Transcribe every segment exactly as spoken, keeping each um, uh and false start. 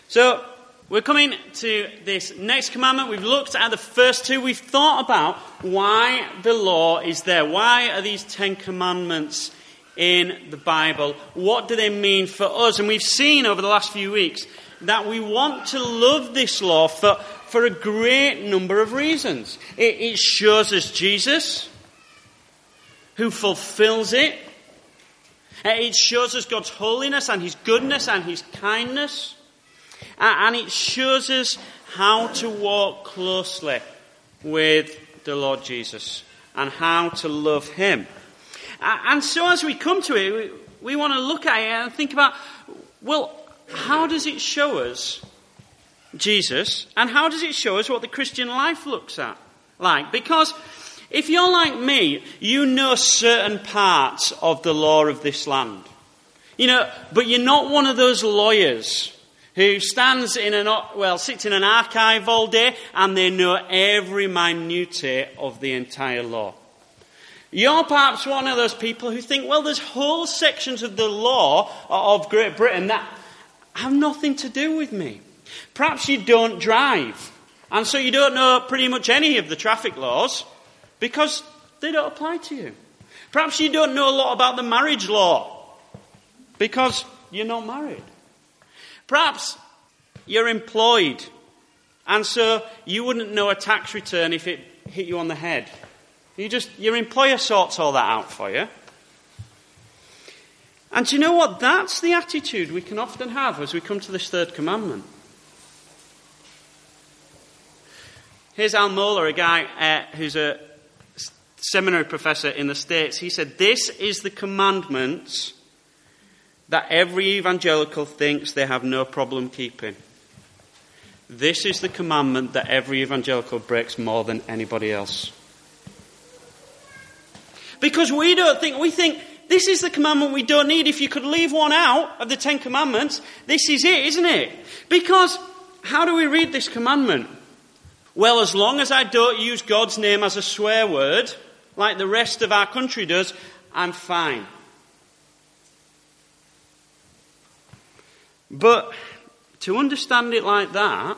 So, we're coming to this next commandment. We've looked at the first two. We've thought about why the law is there. Why are these Ten Commandments in the Bible? What do they mean for us? And we've seen over the last few weeks that we want to love this law for, for a great number of reasons. It, it shows us Jesus, who fulfills it. It shows us God's holiness and his goodness and his kindness. And it shows us how to walk closely with the Lord Jesus and how to love him. And so as we come to it, we want to look at it and think about, well, how does it show us Jesus? And how does it show us what the Christian life looks at like? Because if you're like me, you know certain parts of the law of this land. You know, but you're not one of those lawyers who stands in an, well, sits in an archive all day and they know every minutiae of the entire law. You're perhaps one of those people who think, well, there's whole sections of the law of Great Britain that have nothing to do with me. Perhaps you don't drive, and so you don't know pretty much any of the traffic laws because they don't apply to you. Perhaps you don't know a lot about the marriage law because you're not married. Perhaps you're employed, and so you wouldn't know a tax return if it hit you on the head. You just, your employer sorts all that out for you. And do you know what? That's the attitude we can often have as we come to this third commandment. Here's Al Mohler, a guy uh, who's a seminary professor in the States. He said, this is the commandment that every evangelical thinks they have no problem keeping. This is the commandment that every evangelical breaks more than anybody else. Because we don't think, we think this is the commandment we don't need. If you could leave one out of the Ten Commandments, this is it, isn't it? Because how do we read this commandment? Well, as long as I don't use God's name as a swear word, like the rest of our country does, I'm fine. But to understand it like that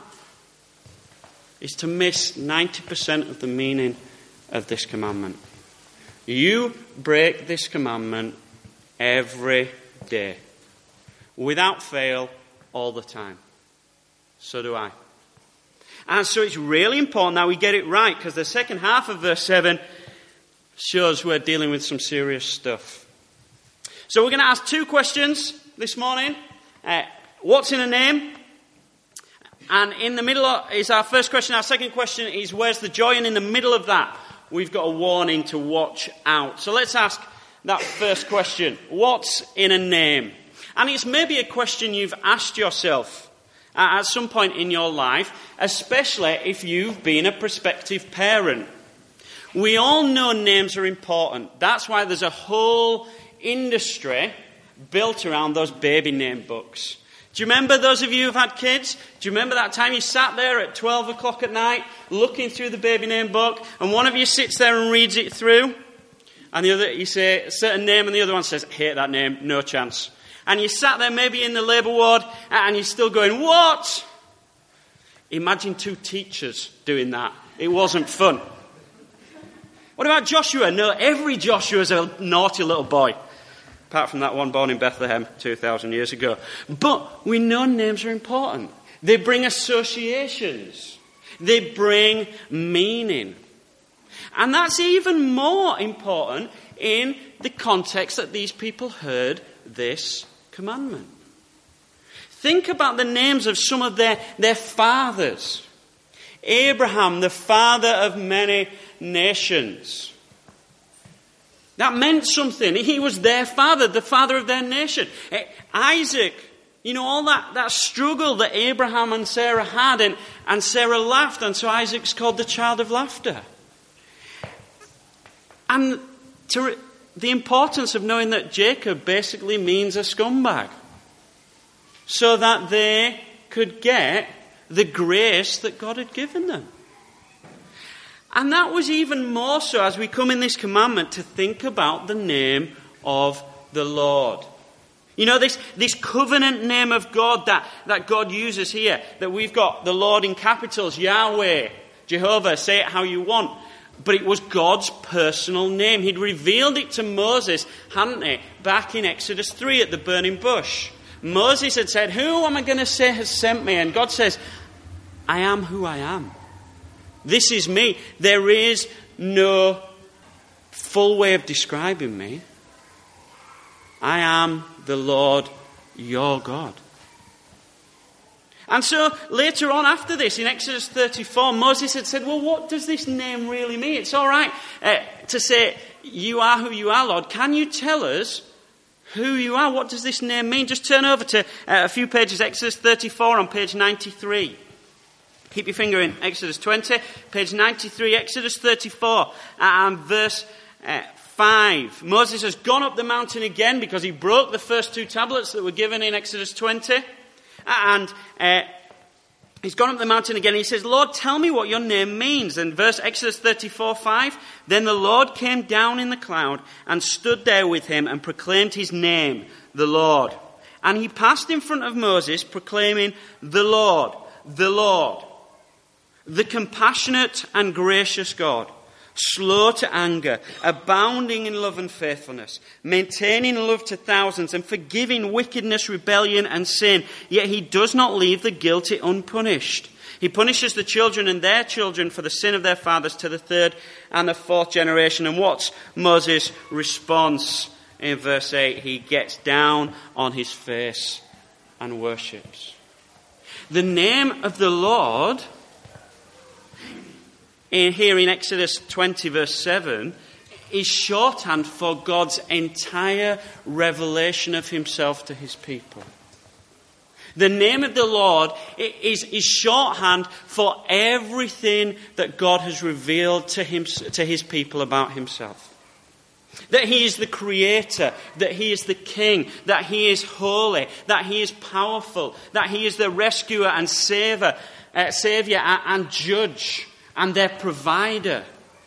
is to miss ninety percent of the meaning of this commandment. You break this commandment every day, without fail, all the time. So do I. And so it's really important that we get it right, because the second half of verse seven shows we're dealing with some serious stuff. So we're going to ask two questions this morning. Uh, what's in a name? And in the middle is our first question. Our second question is, where's the joy? And in the middle of that, we've got a warning to watch out. So let's ask that first question. What's in a name? And it's maybe a question you've asked yourself at some point in your life, especially if you've been a prospective parent. We all know names are important. That's why there's a whole industry built around those baby name books. Do you remember, those of you who've had kids, do you remember that time you sat there at twelve o'clock at night looking through the baby name book, and one of you sits there and reads it through, and the other, you say a certain name, and the other one says, hate that name, no chance. And you sat there maybe in the labour ward, and you're still going, what? Imagine two teachers doing that. It wasn't fun. What about Joshua? No, every Joshua's a naughty little boy. Apart from that one born in Bethlehem two thousand years ago. But we know names are important. They bring associations. They bring meaning. And that's even more important in the context that these people heard this commandment. Think about the names of some of their, their fathers. Abraham, the father of many nations. That meant something. He was their father, the father of their nation. Isaac, you know, all that, that struggle that Abraham and Sarah had, and, and Sarah laughed, and so Isaac's called the child of laughter. And to, the importance of knowing that Jacob basically means a scumbag, so that they could get the grace that God had given them. And that was even more so as we come in this commandment to think about the name of the Lord. You know, this, this covenant name of God that, that God uses here, that we've got the Lord in capitals, Yahweh, Jehovah, say it how you want. But it was God's personal name. He'd revealed it to Moses, hadn't he, back in Exodus three at the burning bush. Moses had said, who am I going to say has sent me? And God says, I am who I am. This is me. There is no full way of describing me. I am the Lord your God. And so later on after this, in Exodus thirty-four, Moses had said, well, what does this name really mean? It's all right uh, to say, you are who you are, Lord. Can you tell us who you are? What does this name mean? Just turn over to uh, a few pages, Exodus thirty-four on page ninety-three. Keep your finger in Exodus twenty, page ninety-three, Exodus thirty-four, and verse uh, five. Moses has gone up the mountain again because he broke the first two tablets that were given in Exodus twenty. And uh, he's gone up the mountain again and he says, Lord, tell me what your name means. And verse Exodus thirty-four, five, then the Lord came down in the cloud and stood there with him and proclaimed his name, the Lord. And he passed in front of Moses proclaiming, the Lord, the Lord, the compassionate and gracious God, slow to anger, abounding in love and faithfulness, maintaining love to thousands, and forgiving wickedness, rebellion, and sin. Yet he does not leave the guilty unpunished. He punishes the children and their children for the sin of their fathers to the third and the fourth generation. And what's Moses' response in verse eight? He gets down on his face and worships. The name of the Lord in here in Exodus twenty verse seven is shorthand for God's entire revelation of himself to his people. The name of the Lord is, is shorthand for everything that God has revealed to him, to his people about himself. That he is the creator, that he is the king, that he is holy, that he is powerful, that he is the rescuer and savior, uh, savior and, and judge, and their provider.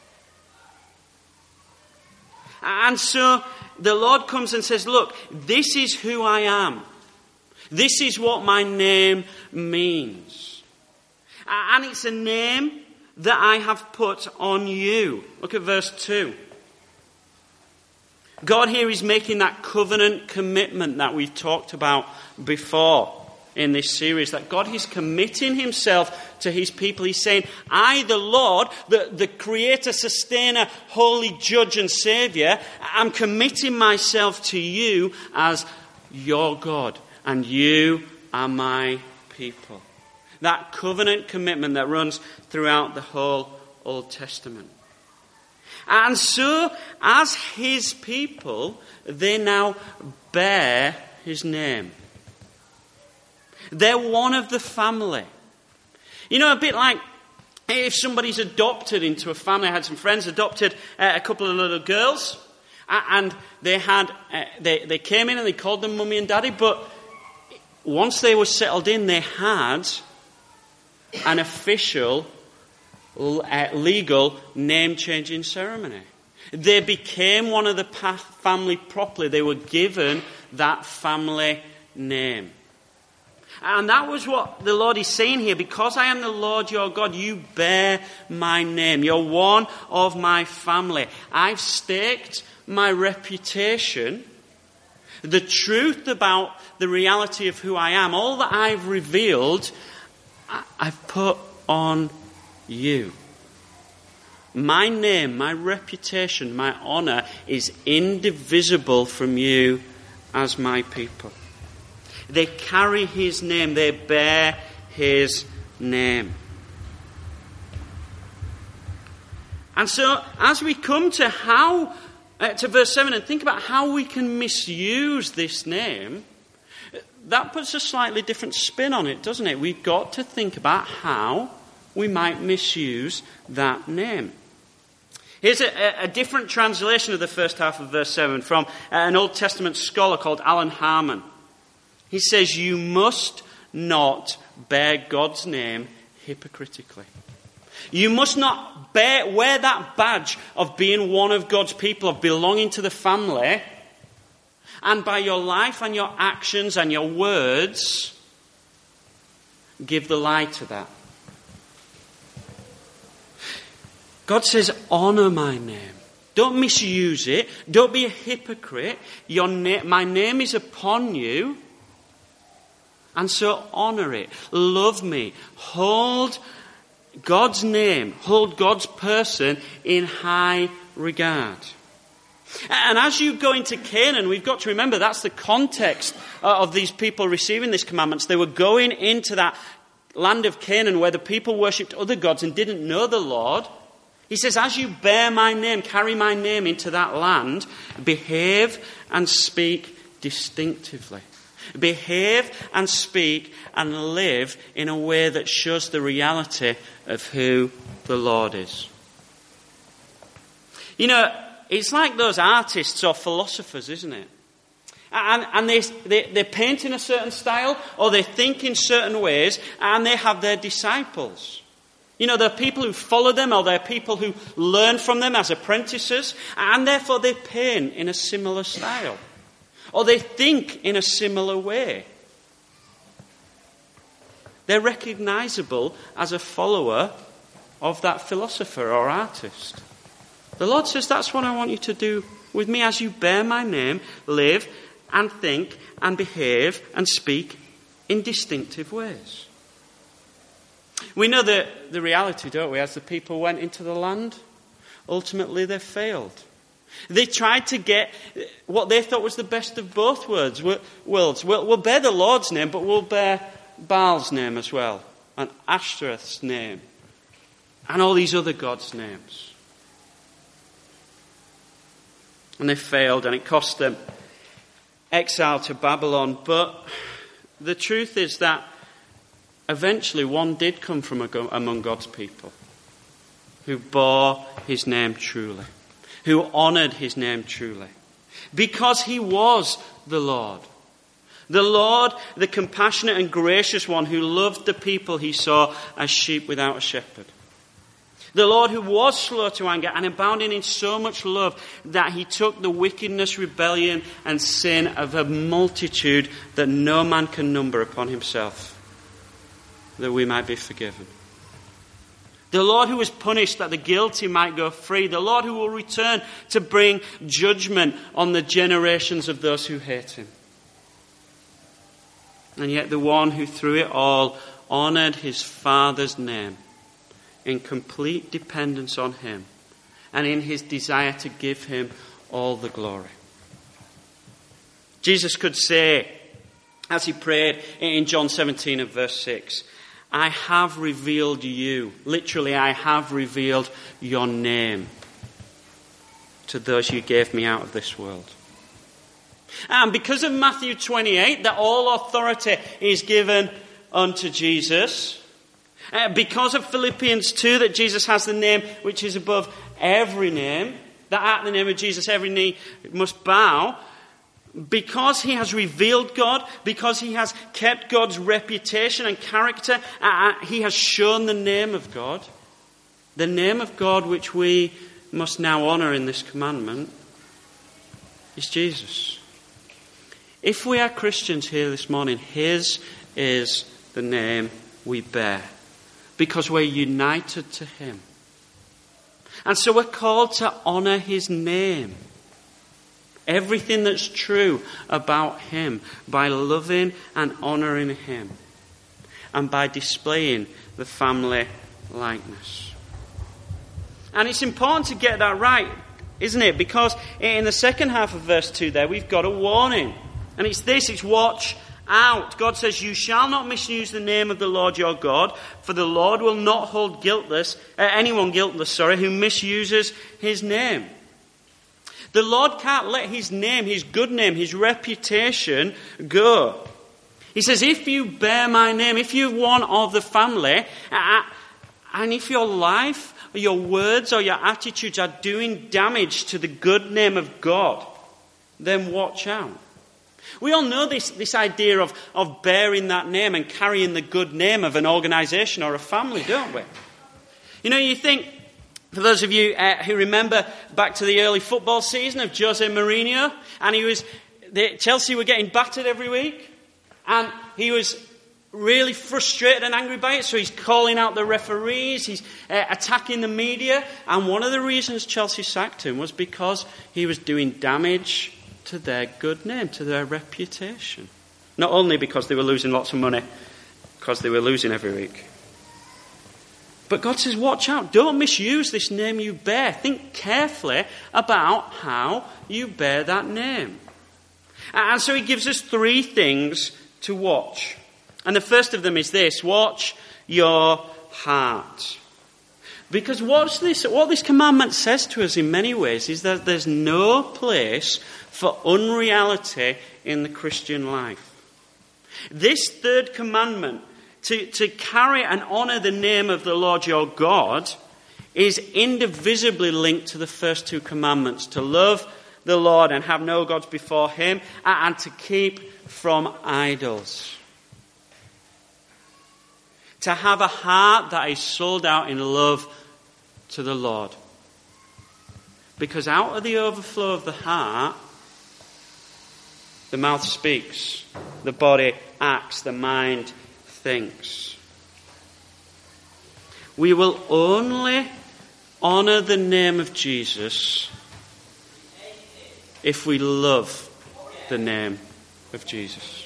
And so the Lord comes and says, look, this is who I am. This is what my name means. And it's a name that I have put on you. Look at verse two. God here is making that covenant commitment that we've talked about before in this series, that God is committing himself to his people. He's saying, I, the Lord, the, the creator, sustainer, holy judge and saviour, am committing myself to you as your God, and you are my people. That covenant commitment that runs throughout the whole Old Testament. And so, as his people, they now bear his name. They're one of the family. You know, a bit like if somebody's adopted into a family. I had some friends adopted uh, a couple of little girls, uh, and they had uh, they they came in and they called them mummy and daddy. But once they were settled in, they had an official, uh, legal name-changing ceremony. They became one of the family properly. They were given that family name. And that was what the Lord is saying here. Because I am the Lord your God, you bear my name. You're one of my family. I've staked my reputation, the truth about the reality of who I am, all that I've revealed, I've put on you. My name, my reputation, my honour is indivisible from you as my people. They carry his name. They bear his name. And so, as we come to how, uh, to verse seven, and think about how we can misuse this name, that puts a slightly different spin on it, doesn't it? We've got to think about how we might misuse that name. Here's a, a different translation of the first half of verse seven from an Old Testament scholar called Alan Harmon. He says, you must not bear God's name hypocritically. You must not bear, wear that badge of being one of God's people, of belonging to the family, And by your life and your actions and your words, give the lie to that. God says, honour my name. Don't misuse it. Don't be a hypocrite. Your na- my name is upon you. And so honour it. Love me. Hold God's name, hold God's person in high regard. And as you go into Canaan, we've got to remember that's the context of these people receiving these commandments. They were going into that land of Canaan where the people worshipped other gods and didn't know the Lord. He says, as you bear my name, carry my name into that land, behave and speak distinctively. Behave and speak and live in a way that shows the reality of who the Lord is. You know, it's like those artists or philosophers, isn't it? And, and they, they, they paint in a certain style or they think in certain ways and they have their disciples. You know, there are people who follow them or there are people who learn from them as apprentices and therefore they paint in a similar style. Or they think in a similar way. They're recognizable as a follower of that philosopher or artist. The Lord says, that's what I want you to do with me as you bear my name, live and think and behave and speak in distinctive ways. We know the, the reality, don't we, as the people went into the land? Ultimately, they failed. They tried to get what they thought was the best of both worlds. worlds. We'll, we'll bear the Lord's name, but we'll bear Baal's name as well, and Ashtoreth's name, and all these other gods' names. And they failed, and it cost them exile to Babylon. But the truth is that eventually one did come from among God's people who bore his name truly, who honoured his name truly, because he was the Lord. The Lord, the compassionate and gracious one who loved the people he saw as sheep without a shepherd. The Lord who was slow to anger and abounding in so much love that he took the wickedness, rebellion and sin of a multitude that no man can number upon himself, that we might be forgiven. The Lord who was punished that the guilty might go free. The Lord who will return to bring judgment on the generations of those who hate him. And yet the one who through it all honoured his Father's name in complete dependence on him and in his desire to give him all the glory. Jesus could say, as he prayed in John seventeen and verse six, I have revealed you, literally I have revealed your name to those you gave me out of this world. And because of Matthew twenty-eight, that all authority is given unto Jesus, uh, because of Philippians two, that Jesus has the name which is above every name, that at the name of Jesus every knee must bow, because he has revealed God, because he has kept God's reputation and character, uh, he has shown the name of God, the name of God which we must now honour in this commandment is Jesus. If we are Christians here this morning, his is the name we bear, because we're united to him. And so we're called to honour his name. Everything that's true about him by loving and honouring him and by displaying the family likeness. And it's important to get that right, isn't it? Because in the second half of verse two there, we've got a warning. And it's this, it's watch out. God says, you shall not misuse the name of the Lord your God, for the Lord will not hold guiltless, uh, anyone guiltless, sorry, who misuses his name. The Lord can't let his name, his good name, his reputation go. He says, if you bear my name, if you're one of the family, uh, and if your life, or your words, or your attitudes are doing damage to the good name of God, then watch out. We all know this, this idea of, of bearing that name and carrying the good name of an organisation or a family, don't we? You know, you think, for those of you uh, who remember back to the early football season of Jose Mourinho, and he was they, Chelsea were getting battered every week, and he was really frustrated and angry by it, so he's calling out the referees, he's uh, attacking the media, and one of the reasons Chelsea sacked him was because he was doing damage to their good name, to their reputation. Not only because they were losing lots of money, because they were losing every week. But God says, watch out, don't misuse this name you bear. Think carefully about how you bear that name. And so he gives us three things to watch. And the first of them is this: watch your heart. Because what's this, what this commandment says to us in many ways is that there's no place for unreality in the Christian life. This third commandment, to, to carry and honour the name of the Lord your God, is indivisibly linked to the first two commandments: to love the Lord and have no gods before him, and to keep from idols. To have a heart that is sold out in love to the Lord. Because out of the overflow of the heart, the mouth speaks, the body acts, the mind thinks. We will only honour the name of Jesus if we love the name of Jesus.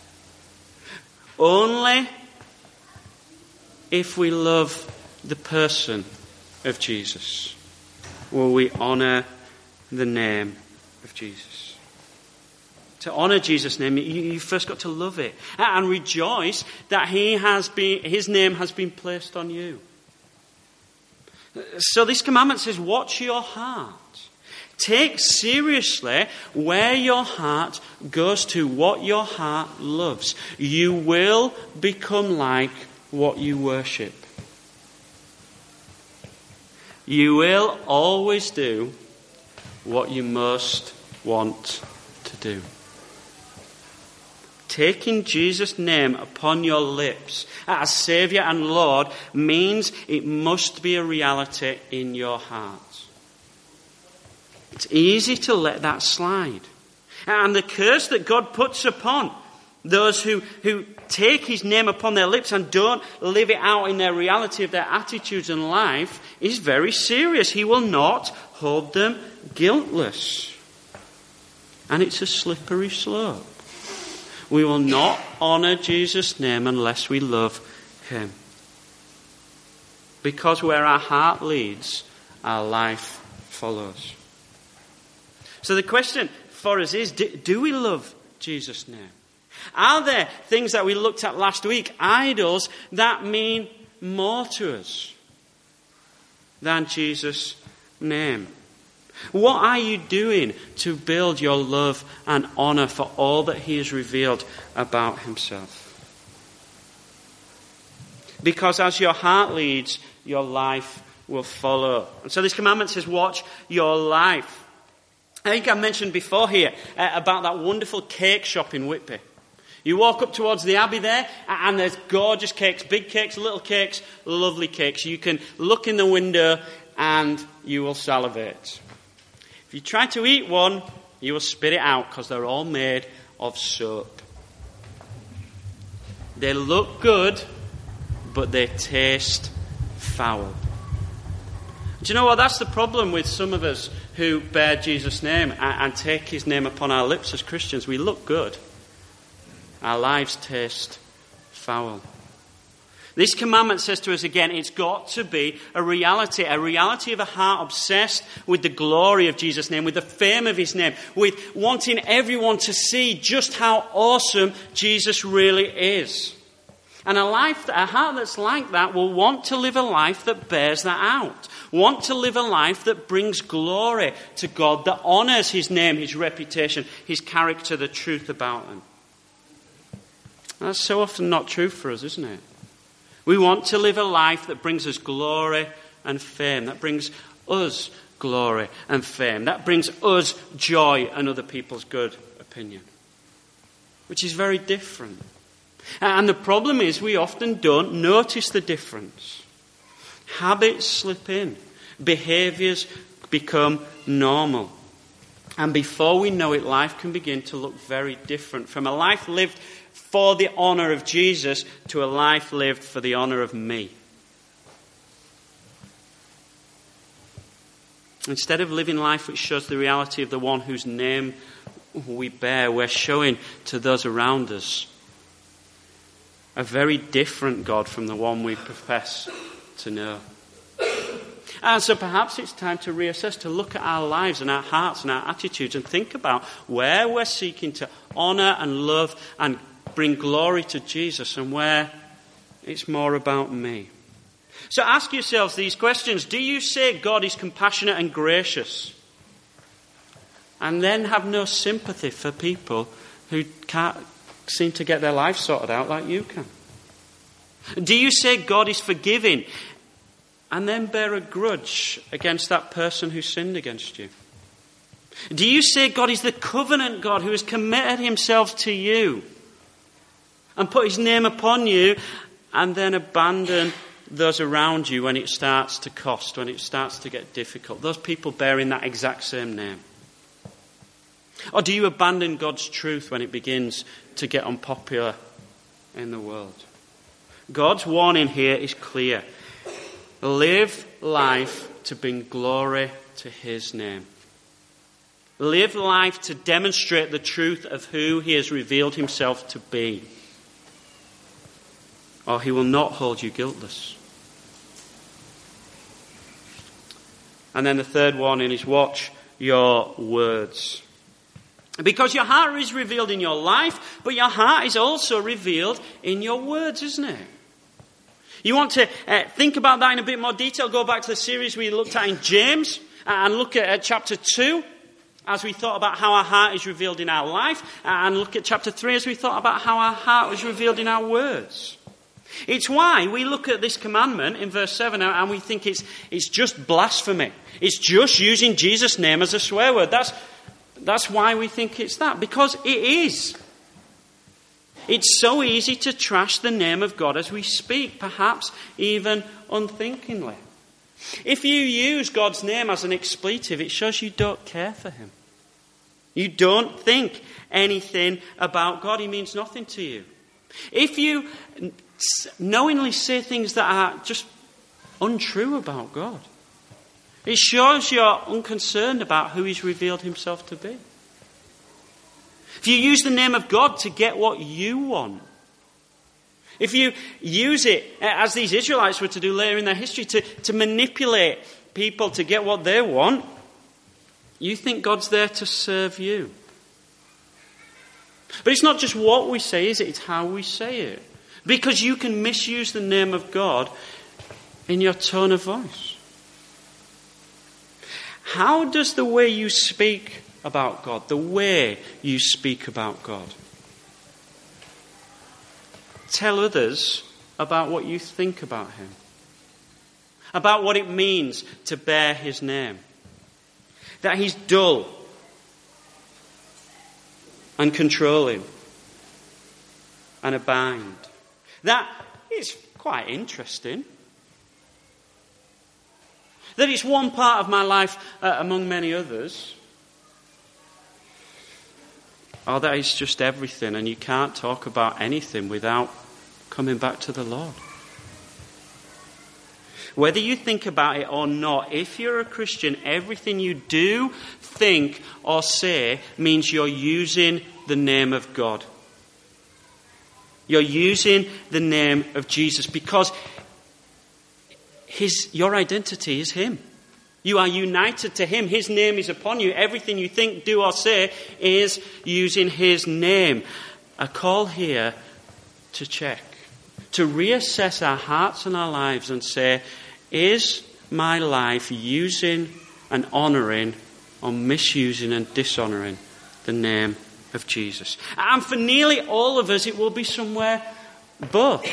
Only if we love the person of Jesus will we honour the name of Jesus. To honour Jesus' name, you, you first got to love it and rejoice that he has been, his name has been placed on you. So this commandment says, watch your heart. Take seriously where your heart goes to, what your heart loves. You will become like what you worship. You will always do what you most want to do. Taking Jesus' name upon your lips as Saviour and Lord means it must be a reality in your heart. It's easy to let that slide. And the curse that God puts upon those who, who take his name upon their lips and don't live it out in their reality of their attitudes and life is very serious. He will not hold them guiltless. And it's a slippery slope. We will not honour Jesus' name unless we love him. Because where our heart leads, our life follows. So the question for us is, do, do we love Jesus' name? Are there things that we looked at last week, idols, that mean more to us than Jesus' name? What are you doing to build your love and honour for all that he has revealed about himself? Because as your heart leads, your life will follow. And so this commandment says, watch your life. I think I mentioned before here uh, about that wonderful cake shop in Whitby. You walk up towards the Abbey there, and there's gorgeous cakes, big cakes, little cakes, lovely cakes. You can look in the window and you will salivate. If you try to eat one, you will spit it out because they're all made of soap. They look good, but they taste foul. Do you know what? That's the problem with some of us who bear Jesus' name and, and take his name upon our lips as Christians. We look good. Our lives taste foul. This commandment says to us again, it's got to be a reality, a reality of a heart obsessed with the glory of Jesus' name, with the fame of his name, with wanting everyone to see just how awesome Jesus really is. And a life, a heart that's like that will want to live a life that bears that out. Want to live a life that brings glory to God, that honours his name, his reputation, his character, the truth about him. That's so often not true for us, isn't it? We want to live a life that brings us glory and fame, that brings us glory and fame, that brings us joy and other people's good opinion, which is very different. And the problem is we often don't notice the difference. Habits slip in. Behaviours become normal. And before we know it, life can begin to look very different. From a life lived for the honour of Jesus to a life lived for the honour of me. Instead of living life which shows the reality of the one whose name we bear, we're showing to those around us a very different God from the one we profess to know. And so perhaps it's time to reassess, to look at our lives and our hearts and our attitudes and think about where we're seeking to honour and love and bring glory to Jesus and where it's more about me. So ask yourselves these questions. Do you say God is compassionate and gracious, and then have no sympathy for people who can't seem to get their life sorted out like you can? Do you say God is forgiving, and then bear a grudge against that person who sinned against you? Do you say God is the covenant God who has committed himself to you and put his name upon you, and then abandon those around you when it starts to cost, when it starts to get difficult? Those people bearing that exact same name. Or do you abandon God's truth when it begins to get unpopular in the world? God's warning here is clear. Live life to bring glory to his name. Live life to demonstrate the truth of who he has revealed himself to be, or he will not hold you guiltless. And then the third warning is watch your words. Because your heart is revealed in your life, but your heart is also revealed in your words, isn't it? You want to uh, think about that in a bit more detail, go back to the series we looked at in James and look at uh, chapter two as we thought about how our heart is revealed in our life, and look at chapter three as we thought about how our heart was revealed in our words. It's why we look at this commandment in verse seven and we think it's it's just blasphemy. It's just using Jesus' name as a swear word. That's, that's why we think it's that, because it is. It's so easy to trash the name of God as we speak, perhaps even unthinkingly. If you use God's name as an expletive, it shows you don't care for him. You don't think anything about God. He means nothing to you. If you knowingly say things that are just untrue about God, it shows you're unconcerned about who he's revealed himself to be. If you use the name of God to get what you want, if you use it, as these Israelites were to do later in their history, to, to manipulate people to get what they want, you think God's there to serve you. But it's not just what we say, is it? It's how we say it. Because you can misuse the name of God in your tone of voice. How does the way you speak about God, the way you speak about God, tell others about what you think about him? About what it means to bear his name? That he's dull and controlling and abide. That is quite interesting. That it's one part of my life uh, among many others. Or that it's just everything and you can't talk about anything without coming back to the Lord. Whether you think about it or not, if you're a Christian, everything you do, think, or say means you're using the name of God. You're using the name of Jesus because his, your identity is him. You are united to him. His name is upon you. Everything you think, do, or say is using his name. A call here to check, to reassess our hearts and our lives and say, is my life using and honouring or misusing and dishonouring the name of Jesus? And for nearly all of us, it will be somewhere both.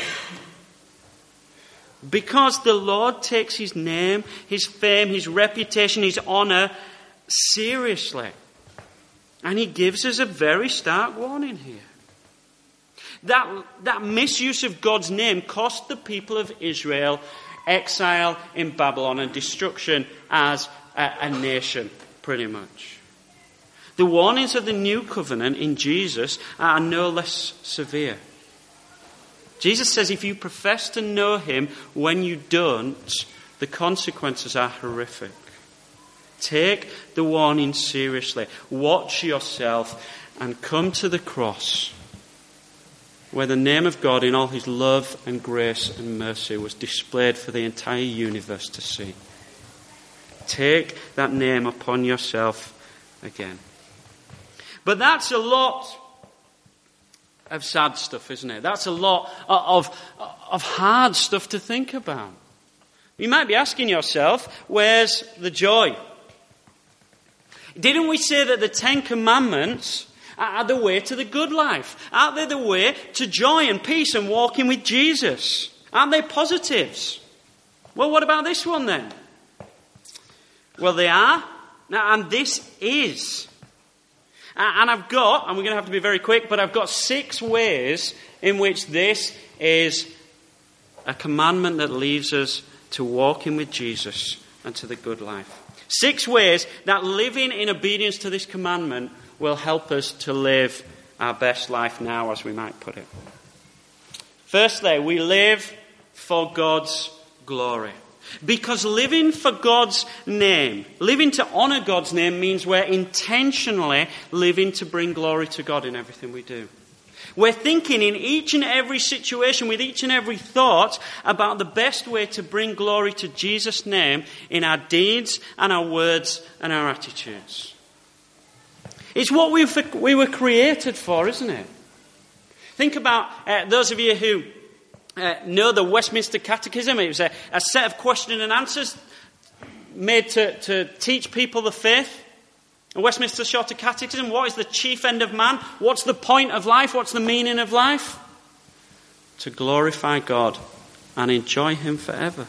Because the Lord takes his name, his fame, his reputation, his honour seriously. And he gives us a very stark warning here. That, that misuse of God's name cost the people of Israel exile in Babylon and destruction as a, a nation, pretty much. The warnings of the new covenant in Jesus are no less severe. Jesus says if you profess to know him when you don't, the consequences are horrific. Take the warning seriously. Watch yourself and come to the cross where the name of God in all his love and grace and mercy was displayed for the entire universe to see. Take that name upon yourself again. But that's a lot of sad stuff, isn't it? That's a lot of, of hard stuff to think about. You might be asking yourself, where's the joy? Didn't we say that the Ten Commandments are the way to the good life? Aren't they the way to joy and peace and walking with Jesus? Aren't they positives? Well, what about this one then? Well, they are. Now, and this is. And I've got, and we're going to have to be very quick, but I've got six ways in which this is a commandment that leads us to walking with Jesus and to the good life. Six ways that living in obedience to this commandment will help us to live our best life now, as we might put it. Firstly, we live for God's glory. Because living for God's name, living to honour God's name, means we're intentionally living to bring glory to God in everything we do. We're thinking in each and every situation, with each and every thought, about the best way to bring glory to Jesus' name in our deeds and our words and our attitudes. It's what we we were created for, isn't it? Think about uh, those of you who Uh, know the Westminster Catechism. It was a, a set of question and answers made to, to teach people the faith. The Westminster Shorter Catechism. What is the chief end of man? What's the point of life? What's the meaning of life? To glorify God and enjoy him forever.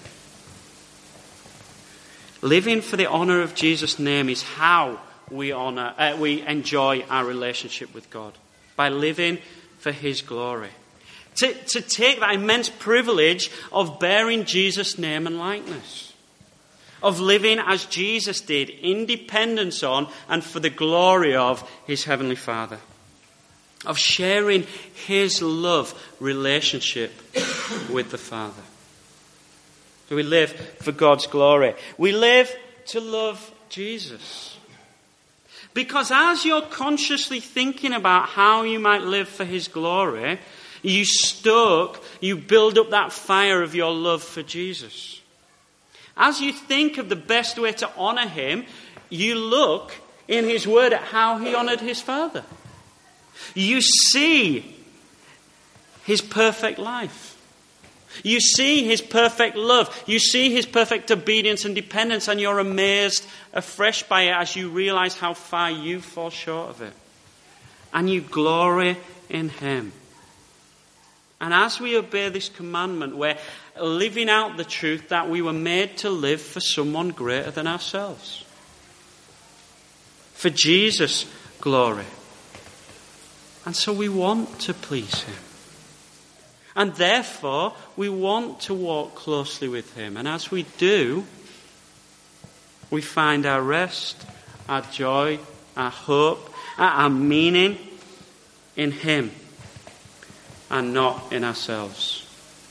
Living for the honour of Jesus' name is how we honour, uh, we enjoy our relationship with God. By living for his glory. To, to take that immense privilege of bearing Jesus' name and likeness. Of living as Jesus did, in dependence on and for the glory of his Heavenly Father. Of sharing his love relationship with the Father. So we live for God's glory. We live to love Jesus. Because as you're consciously thinking about how you might live for his glory, you stoke, you build up that fire of your love for Jesus. As you think of the best way to honour him, you look in his word at how he honoured his Father. You see his perfect life. You see his perfect love. You see his perfect obedience and dependence, and you're amazed afresh by it as you realise how far you fall short of it. And you glory in him. And as we obey this commandment, we're living out the truth that we were made to live for someone greater than ourselves. For Jesus' glory. And so we want to please him. And therefore, we want to walk closely with him. And as we do, we find our rest, our joy, our hope, our meaning in him. And not in ourselves.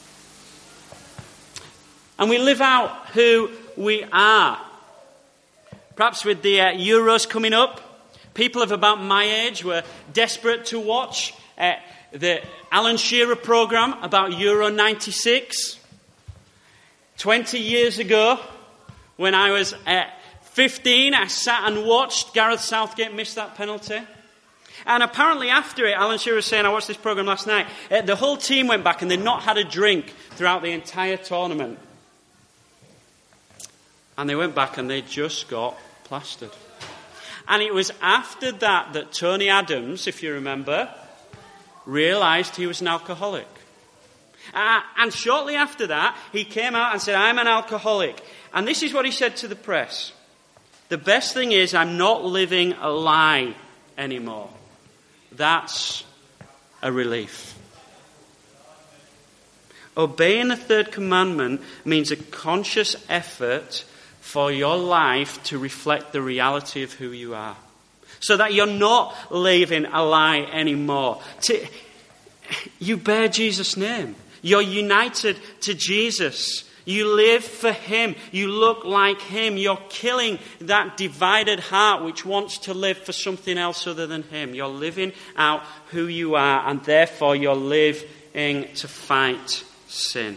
And we live out who we are. Perhaps with the uh, Euros coming up, people of about my age were desperate to watch uh, the Alan Shearer programme about Euro ninety-six. Twenty years ago, when I was uh, fifteen, I sat and watched Gareth Southgate miss that penalty. And apparently after it, Alan Shearer was saying, I watched this programme last night, uh, the whole team went back and they'd not had a drink throughout the entire tournament. And they went back and they just got plastered. And it was after that that Tony Adams, if you remember, realised he was an alcoholic. Uh, and shortly after that, he came out and said, I'm an alcoholic. And this is what he said to the press. The best thing is I'm not living a lie anymore. That's a relief. Obeying the third commandment means a conscious effort for your life to reflect the reality of who you are. so that you're not living a lie anymore. To, you bear Jesus' name. You're united to Jesus. You live for him. You look like him. You're killing that divided heart which wants to live for something else other than him. You're living out who you are, and therefore you're living to fight sin.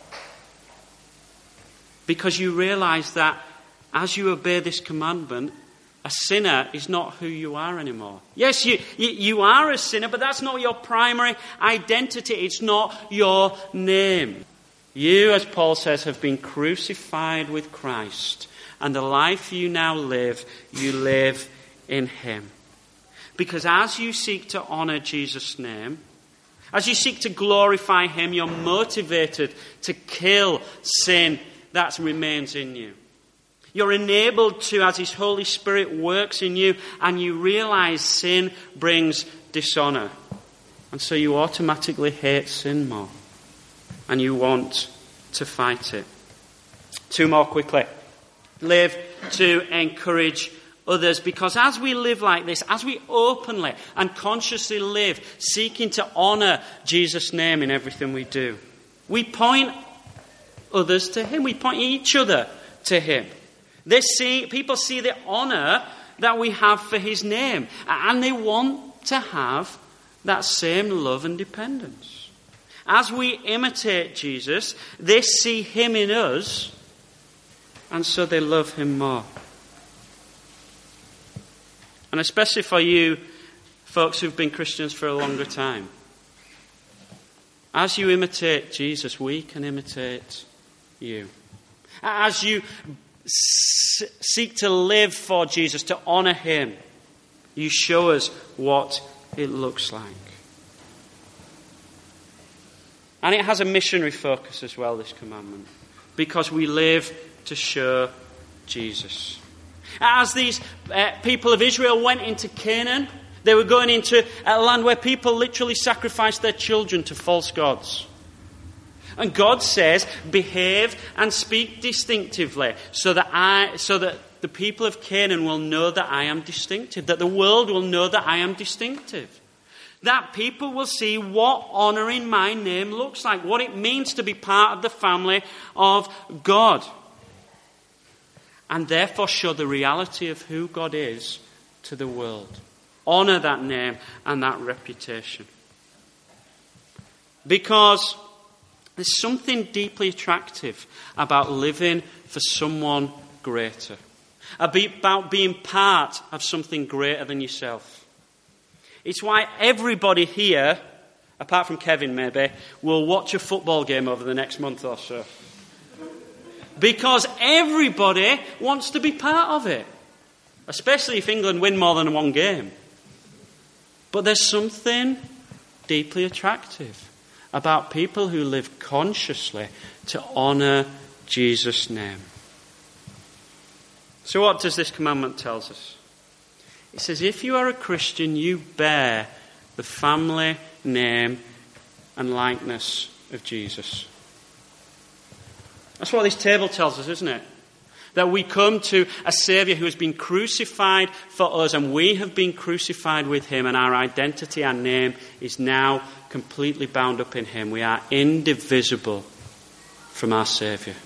Because you realize that as you obey this commandment, a sinner is not who you are anymore. Yes, you, you, you are a sinner, but that's not your primary identity. It's not your name. You, as Paul says, have been crucified with Christ. And the life you now live, you live in him. Because as you seek to honour Jesus' name, as you seek to glorify him, you're motivated to kill sin that remains in you. You're enabled to, as his Holy Spirit works in you, and you realise sin brings dishonour. And so you automatically hate sin more. And you want to fight it. Two more quickly. Live to encourage others. Because as we live like this, as we openly and consciously live, seeking to honour Jesus' name in everything we do, we point others to him. We point each other to him. They see, people see the honour that we have for his name, and they want to have that same love and dependence. As we imitate Jesus, they see him in us, and so they love him more. And especially for you folks who've been Christians for a longer time, as you imitate Jesus, we can imitate you. As you seek to live for Jesus, to honour him, you show us what it looks like. And it has a missionary focus as well, this commandment, because we live to show Jesus. As these uh, people of Israel went into Canaan, they were going into a land where people literally sacrificed their children to false gods. And God says, behave and speak distinctively so that I, so that the people of Canaan will know that I am distinctive, that the world will know that I am distinctive. That people will see what honouring my name looks like, what it means to be part of the family of God. And therefore show the reality of who God is to the world. Honour that name and that reputation. Because there's something deeply attractive about living for someone greater. About being part of something greater than yourself. It's why everybody here, apart from Kevin maybe, will watch a football game over the next month or so. Because everybody wants to be part of it. Especially if England win more than one game. But there's something deeply attractive about people who live consciously to honour Jesus' name. So what does this commandment tell us? It says if you are a Christian, you bear the family name and likeness of Jesus. That's what this table tells us, isn't it? That we come to a Saviour who has been crucified for us, and we have been crucified with him, and our identity, our name, is now completely bound up in him. We are indivisible from our Saviour.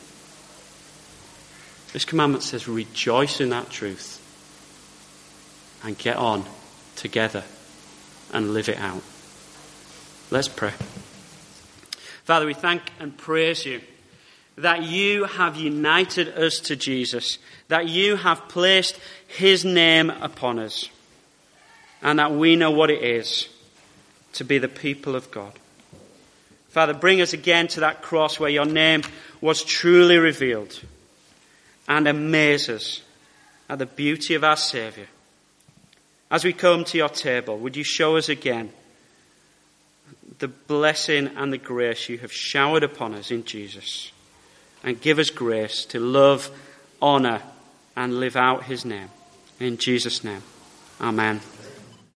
This commandment says rejoice in that truth and get on together and live it out. Let's pray. Father, we thank and praise you that you have united us to Jesus, that you have placed his name upon us, and that we know what it is to be the people of God. Father, bring us again to that cross where your name was truly revealed, and amaze us at the beauty of our Saviour. As we come to your table, would you show us again the blessing and the grace you have showered upon us in Jesus, and give us grace to love, honour, and live out his name. In Jesus' name, amen.